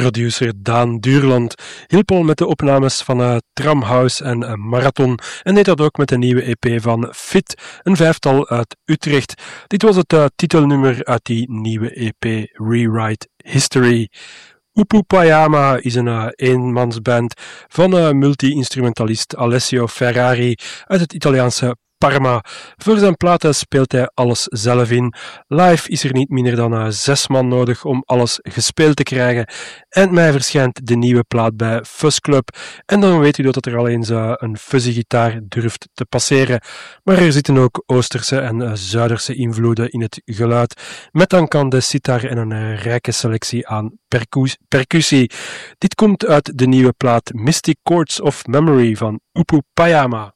producer Daan Duurland hielp al met de opnames van Tramhouse en Marathon en deed dat ook met de nieuwe EP van Fit, een vijftal uit Utrecht. Dit was het titelnummer uit die nieuwe EP Rewrite History. Upupayama is een eenmansband van multi-instrumentalist Alessio Ferrari uit het Italiaanse Parma. Voor zijn platen speelt hij alles zelf in. Live is er niet minder dan 6 man nodig om alles gespeeld te krijgen. Eind mei verschijnt de nieuwe plaat bij Fuzz Club. En dan weet u dat er al eens een fuzzy gitaar durft te passeren. Maar er zitten ook Oosterse en Zuiderse invloeden in het geluid. Met dan kan de sitar en een rijke selectie aan percussie. Dit komt uit de nieuwe plaat Mystic Chords of Memory van Upupayama.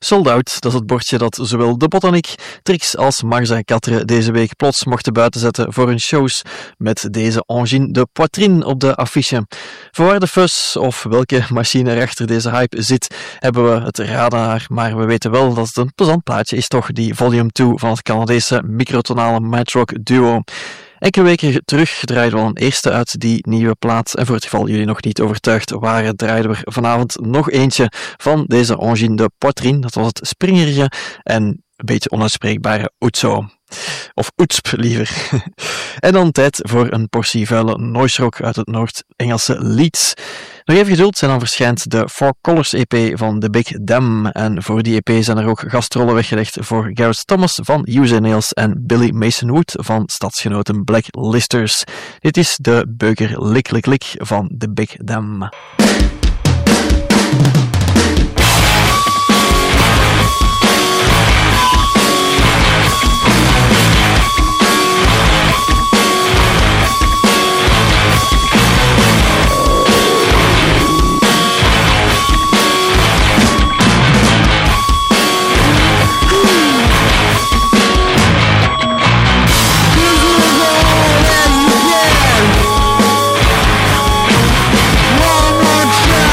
Sold Out, dat is het bordje dat zowel de Botaniek, Trix als Mars en Quatre deze week plots mochten buitenzetten voor hun shows met deze Angine de Poitrine op de affiche. Voor waar de fuzz of welke machine er achter deze hype zit, hebben we het radar, maar we weten wel dat het een plezant plaatje is toch, die Volume 2 van het Canadese microtonale matrock duo. Enkele weken terug draaiden we al een eerste uit die nieuwe plaat. En voor het geval jullie nog niet overtuigd waren, draaiden we vanavond nog eentje van deze Angine de Poitrine. Dat was het springerige en een beetje onuitspreekbare Oetso. Of Oetsp liever. En dan tijd voor een portie vuile noise rock uit het Noord-Engelse Leeds. Nog even geduld en dan verschijnt de Four Colors EP van The Big Dam. En voor die EP zijn er ook gastrollen weggelegd voor Gareth Thomas van Use Nails en Billy Mason Wood van stadsgenoten Blacklisters. Dit is de beuker Lik Lik Lik van The Big Dam. One more try.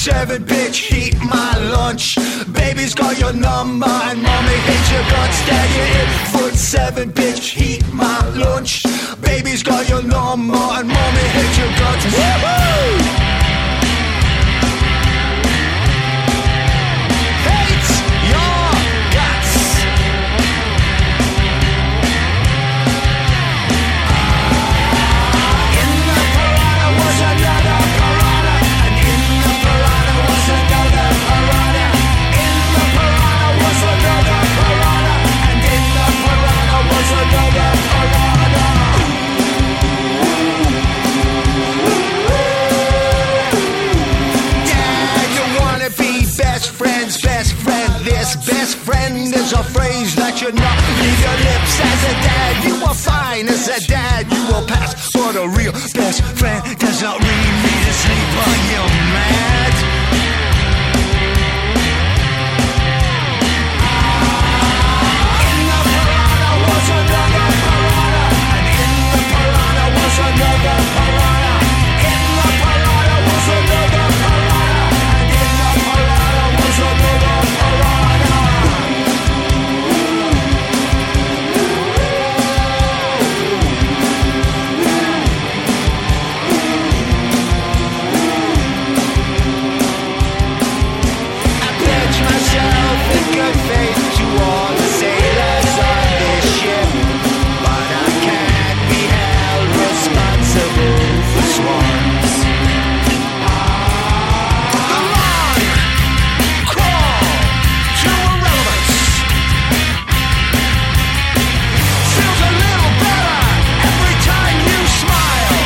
7, bitch, eat my lunch. Baby's got your number and mommy hates your guts. Dad, you're 8'7", bitch, eat my lunch. Baby's got your number and mommy hates your guts. Woo-hoo! Best friend is a phrase that should not leave your lips. As a dad, you are fine. As a dad, you will pass. But a real best friend does not read me to sleep. Are you mad? In the piranha was another piranha, and in the piranha was another piranha. In the piranha was another piranha, and in the piranha was another piranha. Good faith to all the sailors on this ship, but I can't be held responsible for swarms. The long crawl to irrelevance feels a little better every time you smile.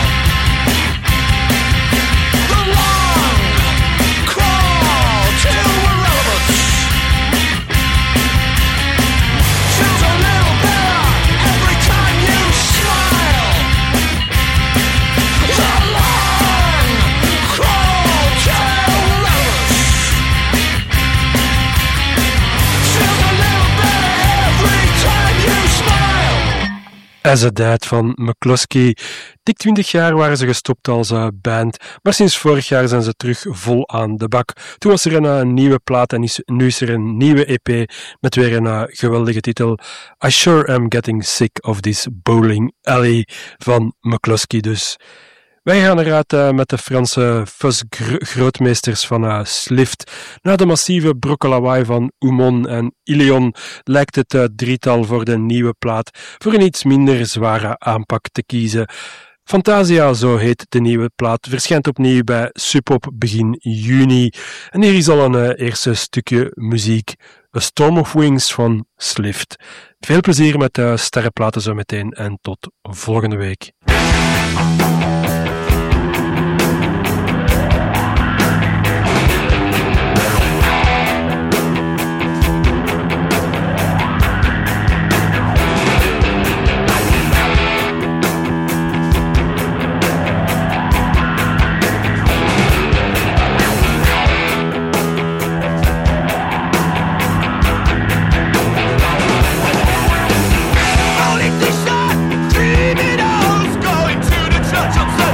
The long crawl to irrelevance feels a little better every time you smile. The long crawl to irrelevance feels a little better every time you smile. As a Dad van McCluskey. Dik 20 jaar waren ze gestopt als band, maar sinds vorig jaar zijn ze terug vol aan de bak. Toen was er een nieuwe plaat en nu is er een nieuwe EP met weer een geweldige titel. I Sure Am Getting Sick of This Bowling Alley van McCluskey dus. Wij gaan eruit met de Franse fuzz-grootmeesters van Slift. Na de massieve brokkelawai van Oumon en Ilion lijkt het drietal voor de nieuwe plaat voor een iets minder zware aanpak te kiezen. Fantasia, zo heet de nieuwe plaat, verschijnt opnieuw bij Sub-Pop begin juni. En hier is al een eerste stukje muziek. A Storm of Wings van Slift. Veel plezier met de sterrenplaten zo meteen en tot volgende week. Dreaming of going to the church of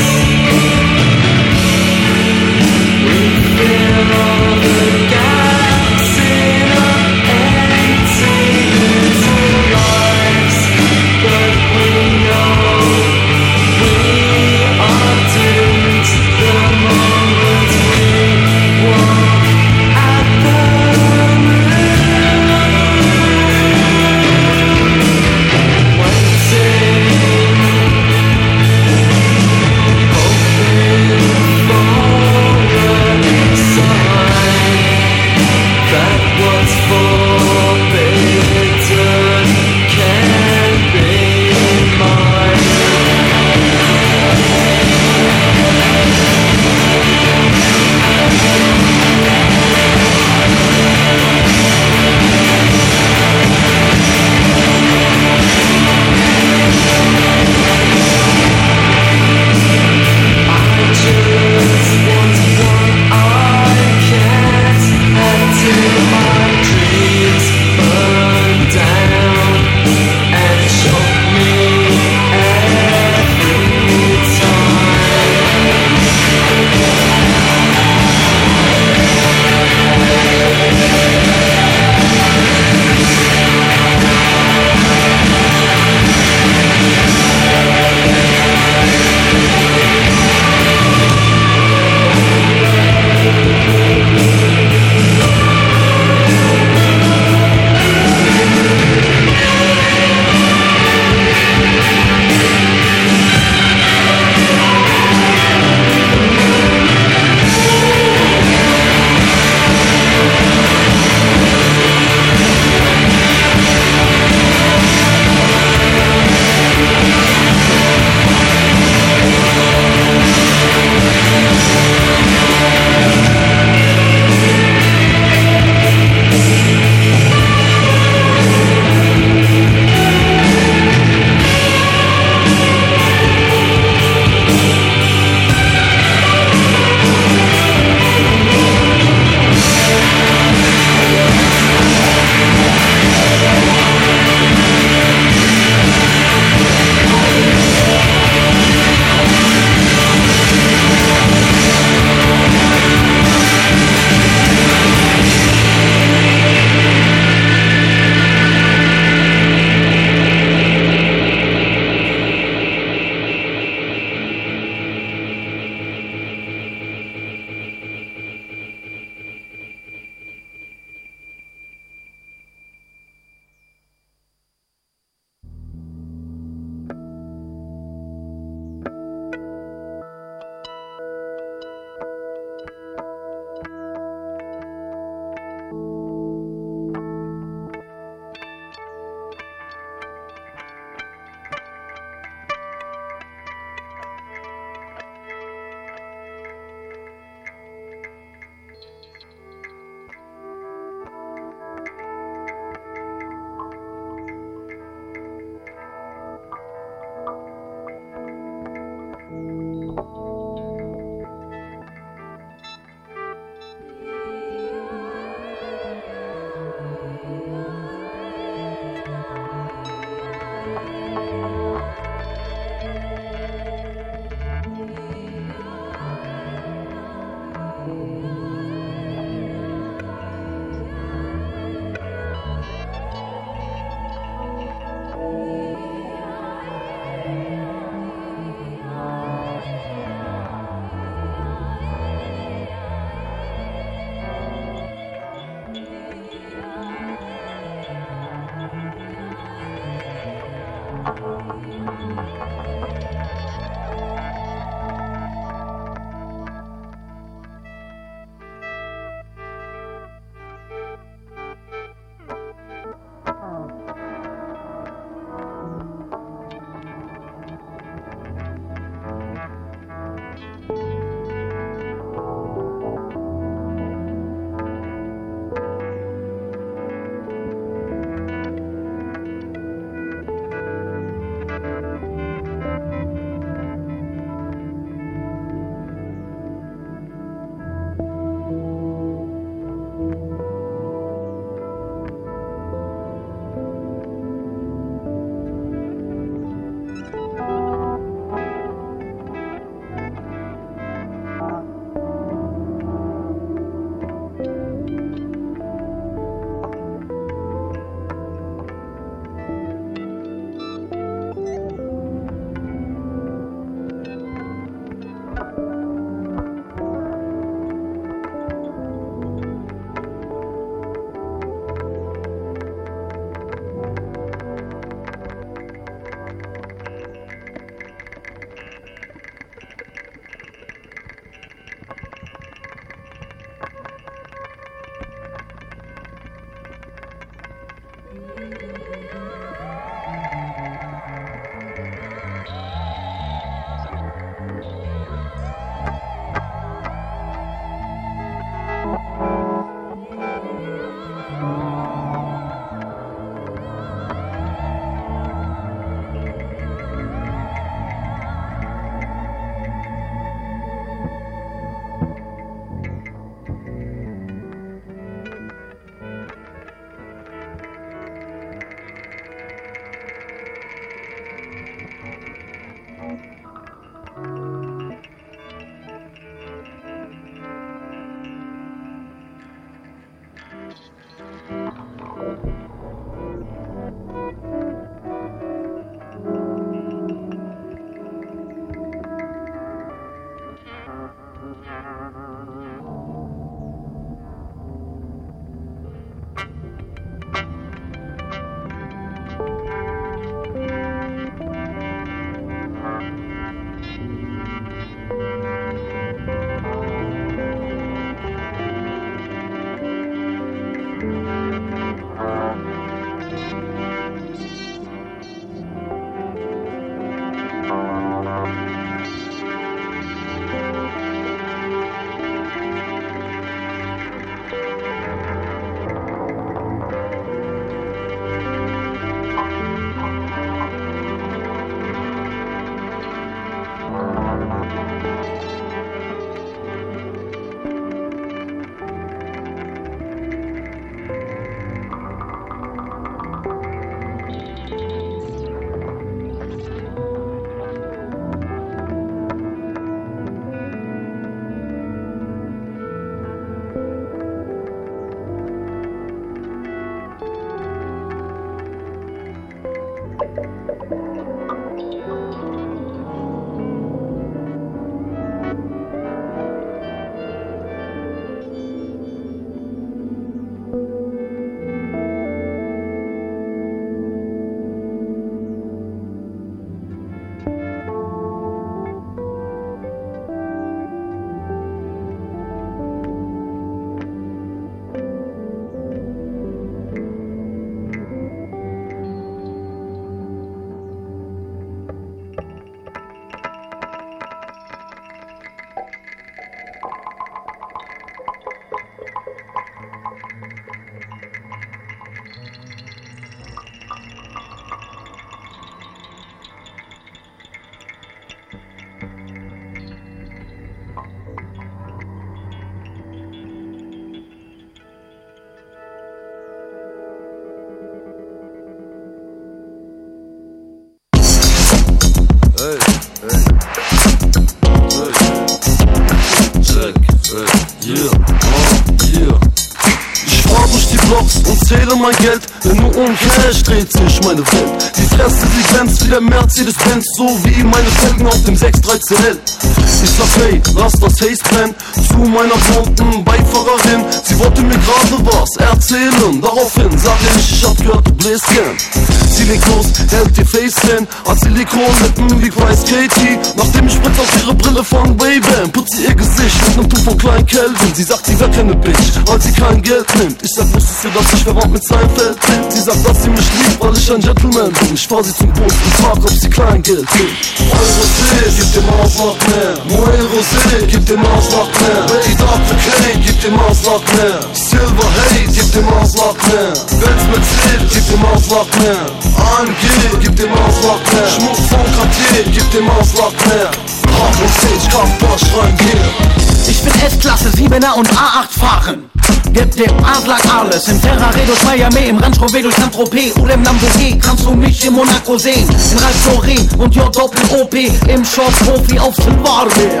Ich fahr durch die Blocks und zähle mein Geld, denn nur um Cash dreht sich meine Welt. Die Fresse, sie glänzt wie der Mercedes-Benz, so wie meine Felgen auf dem 613L. Ich sag hey, lass das Haze brennen, zu meiner blonden Beifahrerin. Sie wollte mir gerade was erzählen, daraufhin sag ich hab gehört, du bläst gern. Sie legt los, hält ihr Face hin, hat Silikonlippen wie Price Katie. Nachdem ich spritz auf ihre Brille von Ray-Ban, putzt sie ihr Gesicht mit nem Tuch von Klein Kelvin. Sie sagt, sie wär keine Bitch, weil sie kein Geld nimmt. Ich sag, wusstest du, dass ich verwandt mit Seinfeld bin? Sie sagt, dass sie mich liebt, weil ich ein Gentleman bin. Ich fahr sie zum Bus und frag, ob sie Kleingeld will. Euro-C, gib dem Ausschlag mehr. Moe-Rosé, gib dem Ausschlag mehr. Betty Dr. Kane, gib dem Ausschlag mehr. Silver Haze, gib dem Ausschlag mehr. Benz Mercedes, gib dem Ausschlag mehr. AMG, gib dem Ausschlag mehr. Schmuck von Cartier, gib dem Ausschlag mehr. Stage, Kampfbosch, rein hier. Ich will S-Klasse, 7er und A8 fahren. Gib dem Adler alles. Im Ferrari durch Miami, im Range Rover durch Saint-Tropez oder im Lamborghini kannst du mich in Monaco sehen. In Ralph Lauren und J-Doppel-OP im Short-Profi auf Silverwehr.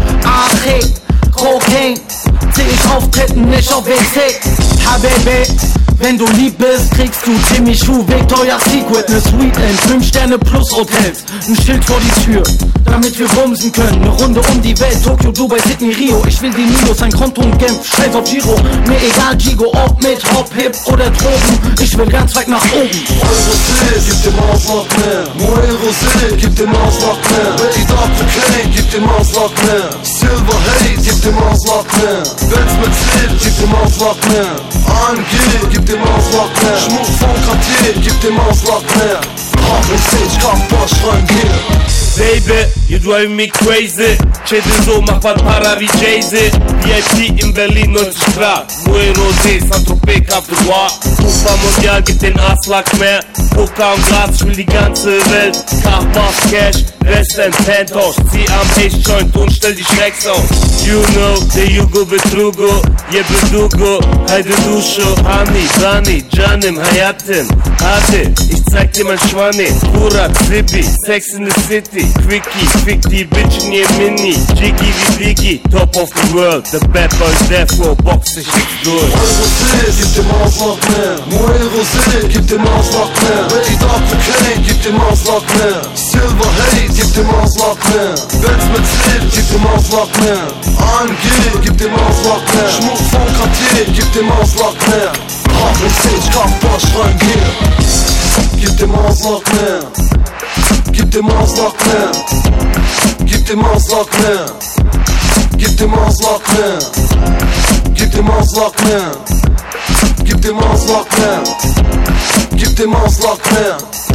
AG, Cocaine, seh ich auftreten, nicht auf WC. HBB, wenn du lieb bist, kriegst du Jimmy Choo, Victoria's Secret, ne Suite in 5 Sterne plus Hotels, ein Schild vor die Tür, damit wir bumsen können, ne Runde um die Welt, Tokio, Dubai, Sydney, Rio, ich will die Milos, ein Konto und Genf, scheiß auf Giro, mir egal Gigo, ob mit Hop, Hip oder Drogen, ich will ganz weit nach oben. Euro-C, gib dem Ausschlag mehr, Moe-Rosé, gib dem Ausschlag mehr, Betty Dr. Kane, gib dem Ausschlag mehr, Silver Haze, gib dem Ausschlag mehr, Benz Mercedes, gib dem Ausschlag mehr, AMG, gib dem Ausschlag mehr, Schmuck von Cartier, gib dem Ausschlag mehr. Stage, Kampfbosch, rein hier. Baby, you drive me crazy. Chedi so, mach was Para wie Jay-Z. VIP in Berlin, 90 Grad. Moe Rosé, Saint-Tropez, Cap d'Ivoire. Fußball Mondial, gib den Aslak mehr. Poker und Glas, ich will die ganze Welt. Kampfbosch, Cash, Western, Penthouse. Zieh am Ace-Joint und stell die Schrecks aus. You know, der Jugo Betrugo. Jebedugo, Heide Duscho. Hani, Dani, Janim, Hayatin. Hade, ich zeig dir mein Schwanni. Kurat, Zibi, Sex in the City. Quickie, fick die Bitch in ihr Mini. Jiggy wie Biggie, top of the world. The bad boys Death Row, box sich jetzt durch. Euro-C, gib dem Ausschlag mehr. Moe-Rosé, gib dem Ausschlag mehr. Betty Dr. Kane, gib dem Ausschlag mehr. Silver Haze, gib dem Ausschlag mehr. Benz Mercedes, gib dem Ausschlag mehr. AMG, gib dem Ausschlag mehr. Schmuck von Cartier, gib dem Ausschlag mehr. Stage, Kampfbosch, rein hier. Gib dem Ausschlag mehr. Gib dem Ausschlag mehr. Gib dem Ausschlag mehr. Gib dem Ausschlag mehr. Gib dem Ausschlag mehr. Gib dem Ausschlag mehr. Gib dem Ausschlag mehr.